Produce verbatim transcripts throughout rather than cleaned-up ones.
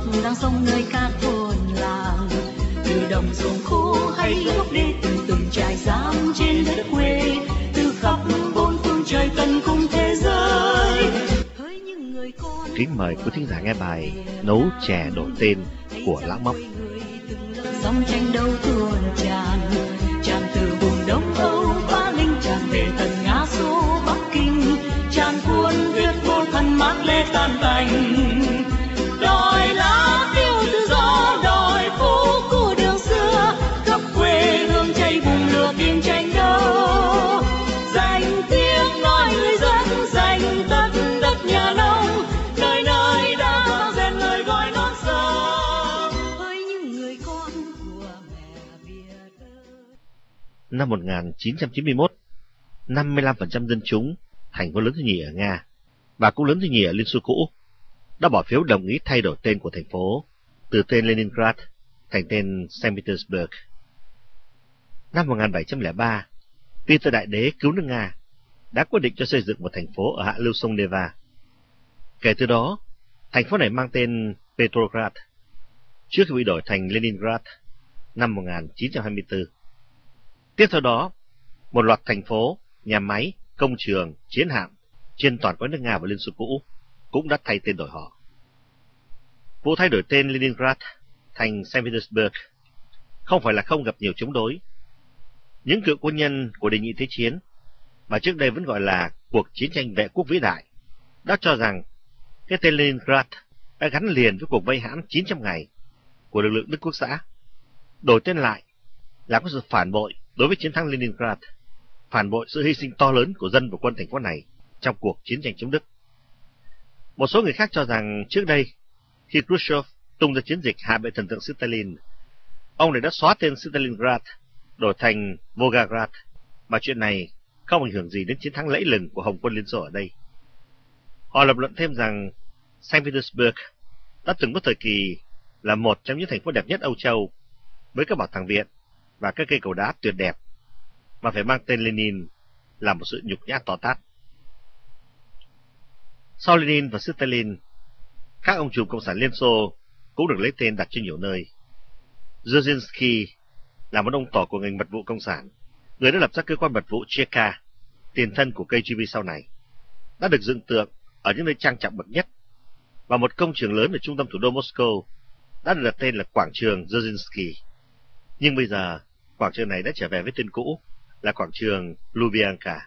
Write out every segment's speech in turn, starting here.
đang sống nơi các thôn làng, từ đồng ruộng khô hay gốc đê, từng từng trại giam trên đất quê, từ khắp bốn phương trời tận cùng thế giới. Hỡi những người con, kính mời quý thính giả nghe bài Nấu chè đổi tên của Lão Mốc. dòng tranh đấu tuôn tràn, tràn từ vùng Đông Âu Ba Linh, tràn về tận Nga Xô Bắc Kinh, tràn cuốn Việt vô thần mát lê tan tành. Đòi lá phiêu tự do, đòi phố cũ đường xưa, khắp quê hương cháy bùng lửa tiếng tranh đấu. Dành tiếng nói người dân, dành tất đất nhà nông, nơi nơi đã vang rền lời gọi non sông. Hỡi những người con của mẹ Việt ơi. Năm một nghìn chín trăm chín mươi mốt, năm mươi lăm phần trăm dân chúng thành phố lớn thứ nhì ở Nga và cũng lớn thứ nhì ở Liên Xô cũ đã bỏ phiếu đồng ý thay đổi tên của thành phố từ tên Leningrad thành tên Saint Petersburg. Năm một nghìn bảy trăm lẻ ba, Peter Đại Đế cứu nước Nga đã quyết định cho xây dựng một thành phố ở hạ lưu sông Neva. Kể từ đó, thành phố này mang tên Petrograd trước khi bị đổi thành Leningrad năm một nghìn chín trăm hai mươi tư. Tiếp theo đó, một loạt thành phố, nhà máy, công trường, chiến hạm trên toàn quãng nước Nga và Liên Xô cũ cũng đã thay tên đổi họ. Vụ thay đổi tên Leningrad thành Saint Petersburg không phải là không gặp nhiều chống đối. Những cựu quân nhân của đệ nhị thế chiến, mà trước đây vẫn gọi là cuộc chiến tranh vệ quốc vĩ đại, đã cho rằng cái tên Leningrad đã gắn liền với cuộc vây hãm chín trăm ngày của lực lượng Đức Quốc xã. Đổi tên lại là có sự phản bội đối với chiến thắng Leningrad, phản bội sự hy sinh to lớn của dân và quân thành phố này trong cuộc chiến tranh chống Đức. Một số người khác cho rằng trước đây, khi Khrushchev tung ra chiến dịch hạ bệ thần tượng Stalin, ông này đã xóa tên Stalingrad đổi thành Volgograd, mà chuyện này không ảnh hưởng gì đến chiến thắng lẫy lừng của Hồng quân Liên Xô ở đây. Họ lập luận thêm rằng Saint Petersburg đã từng có thời kỳ là một trong những thành phố đẹp nhất Âu Châu, với các bảo tàng viện và các cây cầu đá tuyệt đẹp, mà phải mang tên Lenin là một sự nhục nhã to tát. Sau Lenin và Stalin, các ông trùm cộng sản Liên Xô cũng được lấy tên đặt trên nhiều nơi. Dzerzhinsky là một ông tỏ của ngành mật vụ cộng sản, người đã lập ra cơ quan mật vụ Cheka, tiền thân của K G B sau này, đã được dựng tượng ở những nơi trang trọng bậc nhất, và một công trường lớn ở trung tâm thủ đô Moscow đã được đặt tên là quảng trường Dzerzhinsky. Nhưng bây giờ, quảng trường này đã trở về với tên cũ là quảng trường Lubyanka.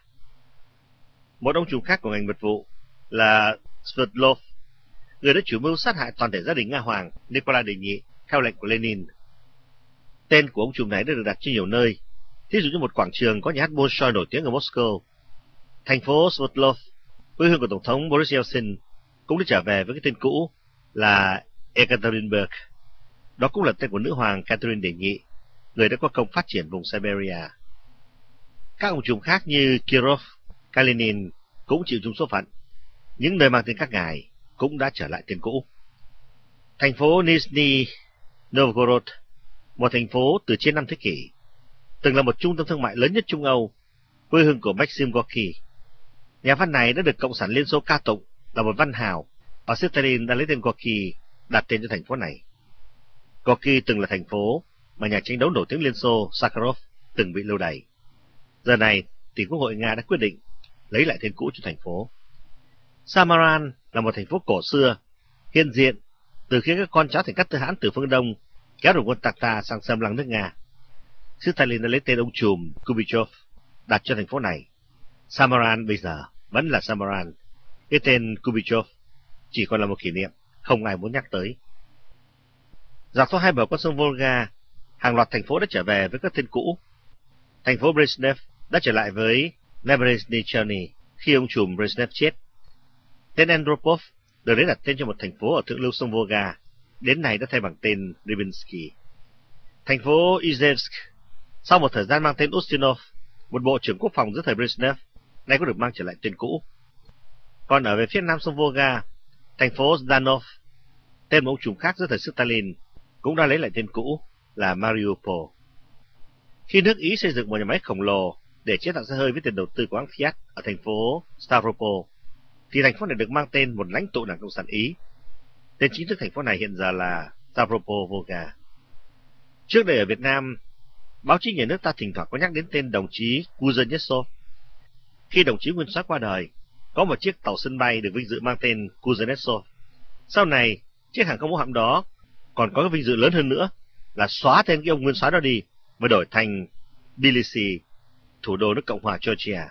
Một ông trùm khác của ngành mật vụ là Sverdlov, người đã chủ mưu sát hại toàn thể gia đình Nga Hoàng Nikolai đệ nhị theo lệnh của Lenin. Tên của ông trùm này đã được đặt trên nhiều nơi, thí dụ như một quảng trường có nhà hát Bolshoi nổi tiếng ở Moscow. Thành phố Sverdlov, quê hương của Tổng thống Boris Yeltsin, cũng đã trở về với cái tên cũ là Ekaterinburg. Đó cũng là tên của nữ hoàng Catherine đệ nhị, người đã có công phát triển vùng Siberia. Các ông trùm khác như Kirov, Kalinin cũng chịu chung số phận. Những nơi mang tên các ngài cũng đã trở lại tên cũ. Thành phố Nizhny Novgorod, một thành phố từ trên năm thế kỷ, từng là một trung tâm thương mại lớn nhất Trung Âu, quê hương của Maxim Gorky. Nhà văn này đã được Cộng sản Liên Xô ca tụng là một văn hào, và Stalin đã lấy tên Gorky đặt tên cho thành phố này. Gorky từng là thành phố mà nhà tranh đấu nổi tiếng Liên Xô Sakharov từng bị lưu đày. Giờ này thì Quốc hội Nga đã quyết định lấy lại tên cũ cho thành phố. Samaran là một thành phố cổ xưa, hiện diện từ khi các con cháu thành các tư hãn từ phương Đông kéo đội quân Tatar sang xâm lăng nước Nga. Stalin đã lấy tên ông trùm Kubichov đặt cho thành phố này. Samaran bây giờ vẫn là Samaran. Cái tên Kubichov chỉ còn là một kỷ niệm, không ai muốn nhắc tới. Dọc theo hai bờ con sông Volga, hàng loạt thành phố đã trở về với các tên cũ. Thành phố Brezhnev đã trở lại với Nebrezhny khi ông trùm Brezhnev chết. Tên Andropov được lấy đặt tên cho một thành phố ở thượng lưu sông Volga, đến nay đã thay bằng tên Rybinski. Thành phố Izhevsk, sau một thời gian mang tên Ustinov, một bộ trưởng quốc phòng giữa thời Brezhnev, nay có được mang trở lại tên cũ. Còn ở về phía nam sông Volga, thành phố Zdanov, tên một ông trùm khác giữa thời Stalin, cũng đã lấy lại tên cũ là Mariupol. Khi nước Ý xây dựng một nhà máy khổng lồ để chế tạo xe hơi với tiền đầu tư của hãng Fiat ở thành phố Stavropol, thì thành phố này được mang tên một lãnh tụ Đảng Cộng sản Ý. Tên chính thức thành phố này hiện giờ là Stavropol-Volga. Trước đây ở Việt Nam, báo chí nhà nước ta thỉnh thoảng có nhắc đến tên đồng chí Kuznetsov. Khi đồng chí nguyên soái qua đời, có một chiếc tàu sân bay được vinh dự mang tên Kuznetsov. Sau này, chiếc hàng không mẫu hạm đó còn có cái vinh dự lớn hơn nữa là xóa tên cái ông nguyên soái đó đi và đổi thành Tbilisi, thủ đô nước Cộng hòa Georgia.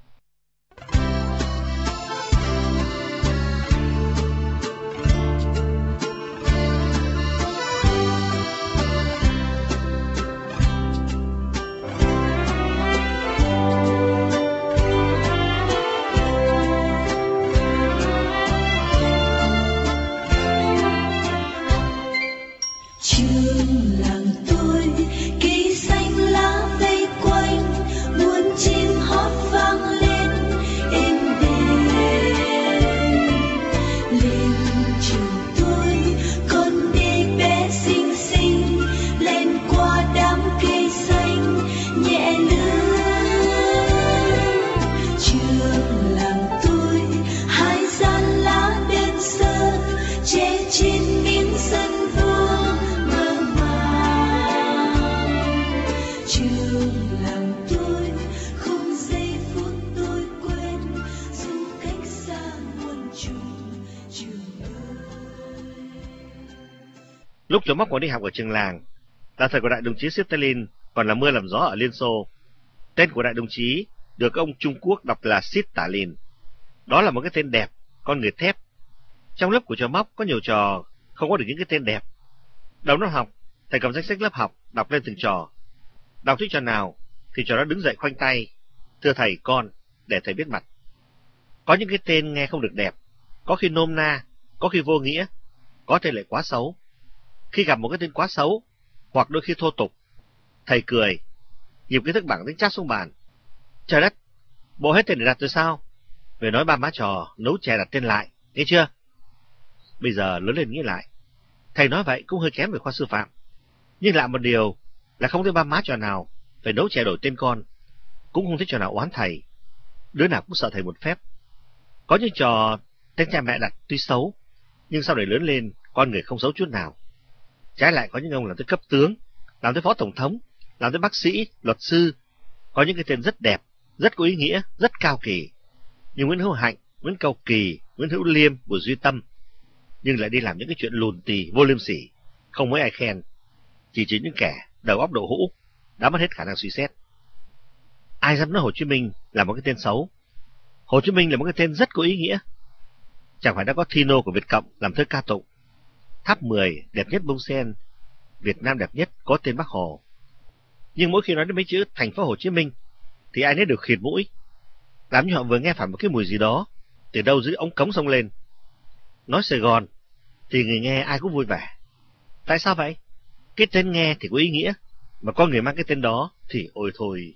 Lúc Chó Móc còn đi học ở trường làng, là thời của đại đồng chí Stalin còn là mưa làm gió ở Liên Xô. Tên của đại đồng chí được ông Trung Quốc đọc là Stalin. Đó là một cái tên đẹp, con người thép. Trong lớp của Chó Móc có nhiều trò không có được những cái tên đẹp. Đầu năm học, thầy cầm danh sách lớp học đọc lên từng trò. Đọc thích trò nào thì trò đó đứng dậy khoanh tay, thưa thầy con, để thầy biết mặt. Có những cái tên nghe không được đẹp, có khi nôm na, có khi vô nghĩa, có tên lại quá xấu. Khi gặp một cái tên quá xấu, hoặc đôi khi thô tục, thầy cười, nhịp kiến thức bảng đánh chát xuống bàn. Trời đất, bộ hết tên để đặt rồi sao? Về nói ba má trò nấu chè đặt tên lại, nghe chưa? Bây giờ lớn lên nghĩ lại, thầy nói vậy cũng hơi kém về khoa sư phạm. Nhưng lạ một điều là không thấy ba má trò nào phải nấu chè đổi tên con, cũng không thấy trò nào oán thầy. Đứa nào cũng sợ thầy một phép. Có những trò tên cha mẹ đặt tuy xấu, nhưng sau này lớn lên con người không xấu chút nào. Trái lại có những ông làm tới cấp tướng, làm tới phó tổng thống, làm tới bác sĩ, luật sư. Có những cái tên rất đẹp, rất có ý nghĩa, rất cao kỳ. Như Nguyễn Hữu Hạnh, Nguyễn Cao Kỳ, Nguyễn Hữu Liêm, Bùi Duy Tâm. Nhưng lại đi làm những cái chuyện lùn tì, vô liêm sỉ, không mấy ai khen. Chỉ chỉ những kẻ đầu óc đậu hũ, đã mất hết khả năng suy xét. Ai dám nói Hồ Chí Minh là một cái tên xấu? Hồ Chí Minh là một cái tên rất có ý nghĩa. Chẳng phải đã có Thino của Việt Cộng làm thơ ca tụng. Tháp mười đẹp nhất bông sen, Việt Nam đẹp nhất có tên Bác Hồ. Nhưng mỗi khi nói đến mấy chữ thành phố Hồ Chí Minh thì ai nấy đều khịt mũi, làm như họ vừa nghe phải một cái mùi gì đó từ đâu dưới ống cống xông lên. Nói Sài Gòn thì người nghe ai cũng vui vẻ. Tại sao vậy? Cái tên nghe thì có ý nghĩa, mà có người mang cái tên đó thì ôi thôi.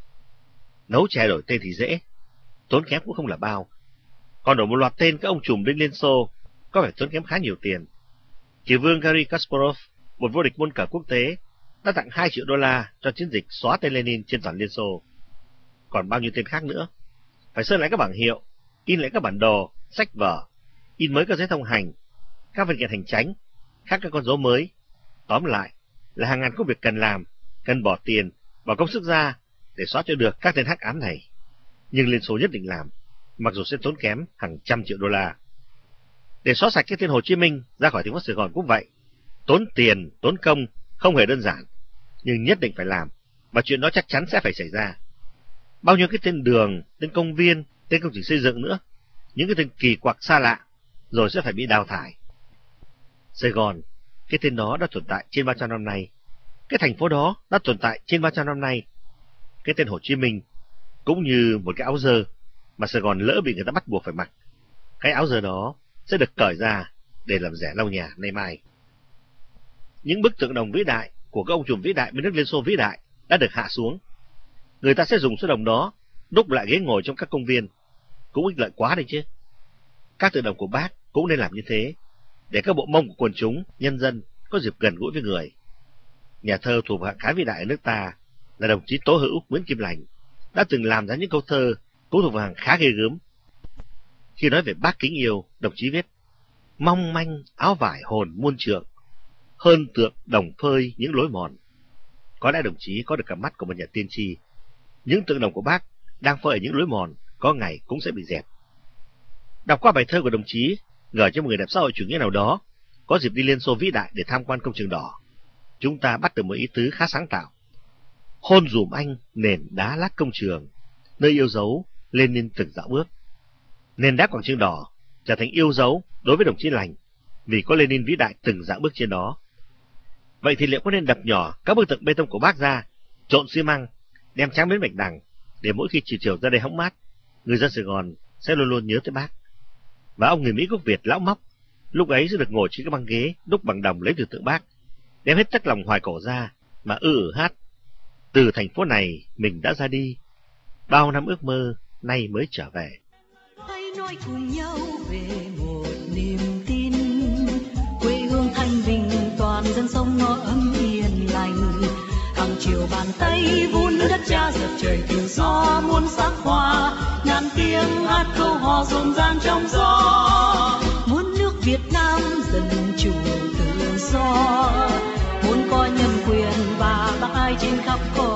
Nấu chè đổi tên thì dễ, tốn kém cũng không là bao. Còn đổi một loạt tên các ông trùm bên Liên Xô có phải tốn kém khá nhiều tiền. Chỉ vương Garry Kasparov, một vô địch môn cờ quốc tế, đã tặng hai triệu đô la cho chiến dịch xóa tên Lenin trên toàn Liên Xô. Còn bao nhiêu tên khác nữa. Phải sơn lại các bảng hiệu, in lại các bản đồ, sách vở, in mới các giấy thông hành, các văn kiện hành chánh, khác các con dấu mới. Tóm lại là hàng ngàn công việc cần làm, cần bỏ tiền, bỏ công sức ra để xóa cho được các tên hắc ám này. Nhưng Liên Xô nhất định làm, mặc dù sẽ tốn kém hàng trăm triệu đô la. Để xóa sạch cái tên Hồ Chí Minh ra khỏi thành phố Sài Gòn cũng vậy. Tốn tiền, tốn công, không hề đơn giản, nhưng nhất định phải làm, và chuyện đó chắc chắn sẽ phải xảy ra. Bao nhiêu cái tên đường, tên công viên, tên công trình xây dựng nữa, những cái tên kỳ quặc xa lạ, rồi sẽ phải bị đào thải. Sài Gòn, cái tên đó đã tồn tại trên ba trăm năm nay. Cái thành phố đó đã tồn tại trên ba trăm năm nay. Cái tên Hồ Chí Minh cũng như một cái áo dơ mà Sài Gòn lỡ bị người ta bắt buộc phải mặc. Cái áo dơ đó sẽ được cởi ra để làm rẻ lau nhà nay mai. Những bức tượng đồng vĩ đại của các ông trùm vĩ đại bên nước Liên Xô vĩ đại đã được hạ xuống. Người ta sẽ dùng số đồng đó đúc lại ghế ngồi trong các công viên. Cũng ích lợi quá đấy chứ. Các tượng đồng của Bác cũng nên làm như thế, để các bộ mông của quần chúng, nhân dân có dịp gần gũi với người. Nhà thơ thuộc hạng khá vĩ đại ở nước ta là đồng chí Tố Hữu Nguyễn Kim Lành đã từng làm ra những câu thơ cũng thuộc vào hàng khá ghê gớm. Khi nói về Bác kính yêu, đồng chí viết: mong manh áo vải hồn muôn trượng, hơn tượng đồng phơi những lối mòn. Có lẽ đồng chí có được cặp mắt của một nhà tiên tri. Những tượng đồng của bác đang phơi ở những lối mòn có ngày cũng sẽ bị dẹp. Đọc qua bài thơ của đồng chí, ngờ cho một người đẹp xã hội chủ nghĩa nào đó có dịp đi Liên Xô vĩ đại để tham quan công trường đỏ, chúng ta bắt được một ý tứ khá sáng tạo. Hôn dùm anh nền đá lát công trường, nơi yêu dấu Lenin từng dạo bước. Nền đá quảng trường đỏ trở thành yêu dấu đối với đồng chí Lành, vì có Lenin vĩ đại từng dạo bước trên đó. Vậy thì liệu có nên đập nhỏ các bức tượng bê tông của bác ra, trộn xi măng, đem tráng miếng bạch đằng, để mỗi khi chiều chiều ra đây hóng mát, người dân Sài Gòn sẽ luôn luôn nhớ tới bác. Và ông người Mỹ gốc Việt lão Móc lúc ấy sẽ được ngồi trên cái băng ghế đúc bằng đồng lấy từ tượng bác, đem hết tất lòng hoài cổ ra mà ư ử hát: từ thành phố này mình đã ra đi, bao năm ước mơ nay mới trở về. Hãy nói cùng nhau về một niềm tin, quê hương thanh bình toàn dân sông nó ấm yên lành. Hàng chiều bàn tay vun đất cha dập trời từ gió muôn sắc hoa, ngàn tiếng hát câu hò rộn ràng trong gió. Muốn nước Việt Nam dân chủ tự do, muốn có nhân quyền và bác ai trên khắp cõi